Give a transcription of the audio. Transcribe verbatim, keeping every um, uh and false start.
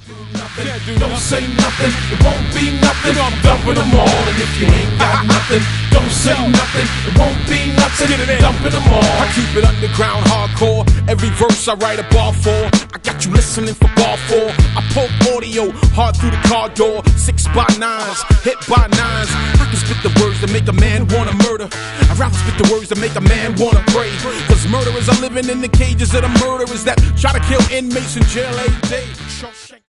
Nothing. Can't do don't say nothing, it won't be nothing. You know I'm dumping them all, and if you ain't got nothing, don't say nothing, it won't be nothing. Get it in. Dumping them all. I keep it underground, hardcore. Every verse I write a bar for. I got you listening for bar four. I poke audio hard through the car door. Six by nines, hit by nines. I can spit the words that make a man wanna murder. I'd rather spit the words that make a man wanna pray. Cause murderers are living in the cages of the murderers that try to kill inmates in jail every day.